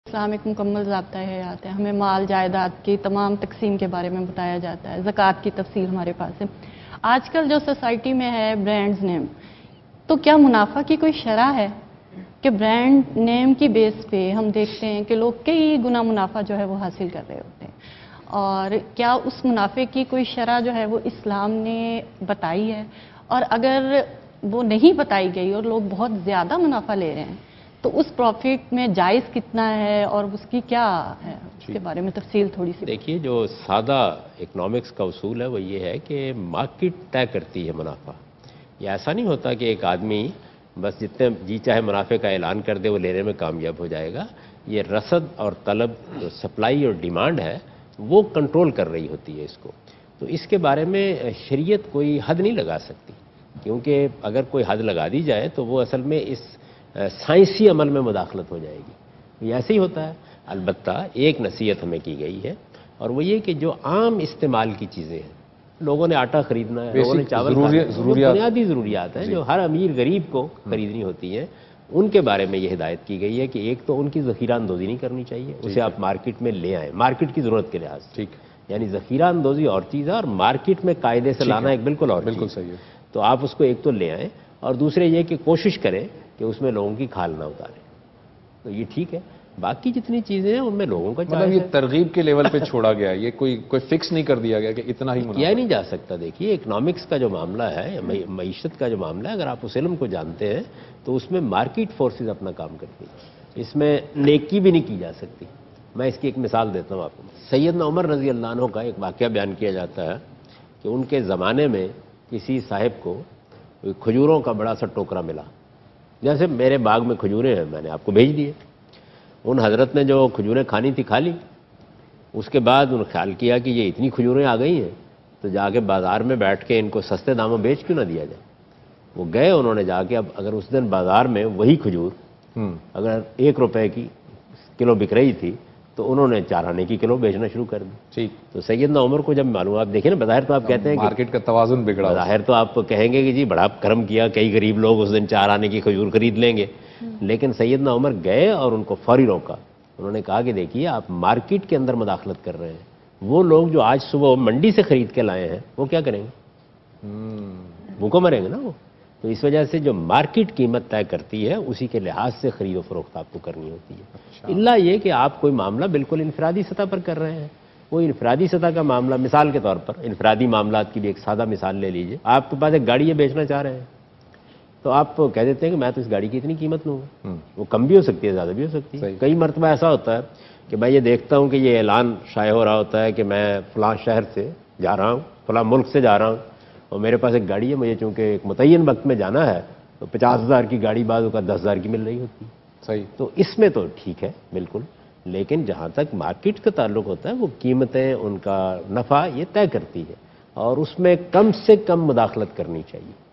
اسلام ایک مکمل ضابطہ حیات ہے. ہمیں مال جائیداد کی تمام تقسیم کے بارے میں بتایا جاتا ہے. زکوٰۃ کی تفصیل ہمارے پاس ہے. آج کل جو سوسائٹی میں ہے برانڈز نیم، تو کیا منافع کی کوئی شرح ہے کہ برانڈ نیم کی بیس پہ ہم دیکھتے ہیں کہ لوگ کئی گنا منافع جو ہے وہ حاصل کر رہے ہوتے ہیں، اور کیا اس منافع کی کوئی شرح جو ہے وہ اسلام نے بتائی ہے؟ اور اگر وہ نہیں بتائی گئی اور لوگ بہت زیادہ منافع لے رہے ہیں تو اس پروفٹ میں جائز کتنا ہے اور اس کی کیا ہے، اس کے بارے میں تفصیل تھوڑی سی. دیکھیے، جو سادہ اکنامکس کا اصول ہے وہ یہ ہے کہ مارکیٹ طے کرتی ہے منافع. یہ ایسا نہیں ہوتا کہ ایک آدمی بس جتنے جی چاہے منافع کا اعلان کر دے وہ لینے میں کامیاب ہو جائے گا. یہ رسد اور طلب، جو سپلائی اور ڈیمانڈ ہے وہ کنٹرول کر رہی ہوتی ہے اس کو. تو اس کے بارے میں شریعت کوئی حد نہیں لگا سکتی، کیونکہ اگر کوئی حد لگا دی جائے تو وہ اصل میں اس سائنسی عمل میں مداخلت ہو جائے گی. یہ ایسے ہی ہوتا ہے. البتہ ایک نصیحت ہمیں کی گئی ہے، اور وہ یہ کہ جو عام استعمال کی چیزیں ہیں، لوگوں نے آٹا خریدنا ہے، لوگوں نے چاول خریدنا، بنیادی ضروریات ہیں جو ہر امیر غریب کو خریدنی ہوتی ہیں، ان کے بارے میں یہ ہدایت کی گئی ہے کہ ایک تو ان کی ذخیرہ اندوزی نہیں کرنی چاہیے، اسے آپ مارکیٹ میں لے آئیں مارکیٹ کی ضرورت کے لحاظ سے. یعنی ذخیرہ اندوزی اور چیز ہے، اور مارکیٹ میں قاعدے سے لانا ایک بالکل اور چیز ہے. تو آپ اس کو ایک تو لے آئیں، اور دوسرے یہ کہ کوشش کریں کہ اس میں لوگوں کی کھال نہ اتاریں. تو یہ ٹھیک ہے. باقی جتنی چیزیں ہیں ان میں لوگوں کا مطلب یہ ترغیب کے لیول پہ چھوڑا گیا، یہ کوئی فکس نہیں کر دیا گیا کہ اتنا ہی کیا نہیں جا سکتا. دیکھیے، اکنامکس کا جو معاملہ ہے، معیشت کا جو معاملہ ہے، اگر آپ اس علم کو جانتے ہیں تو اس میں مارکیٹ فورسز اپنا کام کرتی ہیں. اس میں نیکی بھی نہیں کی جا سکتی. میں اس کی ایک مثال دیتا ہوں آپ کو. سیدنا عمر رضی اللہ عنہ کا ایک واقعہ بیان کیا جاتا ہے کہ ان کے زمانے میں کسی صاحب کو کھجوروں کا بڑا سا ٹوکرا ملا. جیسے میرے باغ میں کھجوریں ہیں، میں نے آپ کو بھیج دیے. ان حضرت نے جو کھجوریں کھانی تھی کھا لی. اس کے بعد انہوں نے خیال کیا کہ یہ اتنی کھجوریں آ گئی ہیں تو جا کے بازار میں بیٹھ کے ان کو سستے داموں بیچ کیوں نہ دیا جائے. وہ گئے، انہوں نے جا کے، اب اگر اس دن بازار میں وہی کھجور اگر 1 روپے کی کلو بک رہی تھی تو انہوں نے 4 آنے کی کلو بیچنا شروع کر دی. تو سیدنا عمر کو جب معلوم، آپ دیکھیں نا، بظاہر تو آپ کہتے ہیں کہ مارکیٹ کا توازن بگڑا، بظاہر تو آپ کہیں گے کہ جی بڑا کرم کیا، کئی غریب لوگ اس دن 4 آنے کی کھجور خرید لیں گے. لیکن سیدنا عمر گئے اور ان کو فوری روکا. انہوں نے کہا کہ دیکھیے، آپ مارکیٹ کے اندر مداخلت کر رہے ہیں. وہ لوگ جو آج صبح منڈی سے خرید کے لائے ہیں وہ کیا کریں گے؟ بھوکوں مریں گے نا وہ. تو اس وجہ سے جو مارکیٹ قیمت طے کرتی ہے اسی کے لحاظ سے خرید و فروخت آپ کو کرنی ہوتی ہے. الا یہ کہ آپ کوئی معاملہ بالکل انفرادی سطح پر کر رہے ہیں. وہ انفرادی سطح کا معاملہ، مثال کے طور پر انفرادی معاملات کی بھی ایک سادہ مثال لے لیجئے. آپ کے پاس ایک گاڑی یہ بیچنا چاہ رہے ہیں تو آپ کہہ دیتے ہیں کہ میں تو اس گاڑی کی اتنی قیمت لوں گا. وہ کم بھی ہو سکتی ہے، زیادہ بھی ہو سکتی ہے. کئی مرتبہ ایسا ہوتا ہے کہ میں یہ دیکھتا ہوں کہ یہ اعلان شائع ہو رہا ہوتا ہے کہ میں فلاں شہر سے جا رہا ہوں، فلاں ملک سے جا رہا ہوں، اور میرے پاس ایک گاڑی ہے، مجھے چونکہ ایک متعین وقت میں جانا ہے تو 50,000 کی گاڑی بعض اوقات 10,000 کی مل رہی ہوتی ہے. تو اس میں تو ٹھیک ہے بالکل. لیکن جہاں تک مارکیٹ کا تعلق ہوتا ہے، وہ قیمتیں، ان کا نفع یہ طے کرتی ہے، اور اس میں کم سے کم مداخلت کرنی چاہیے.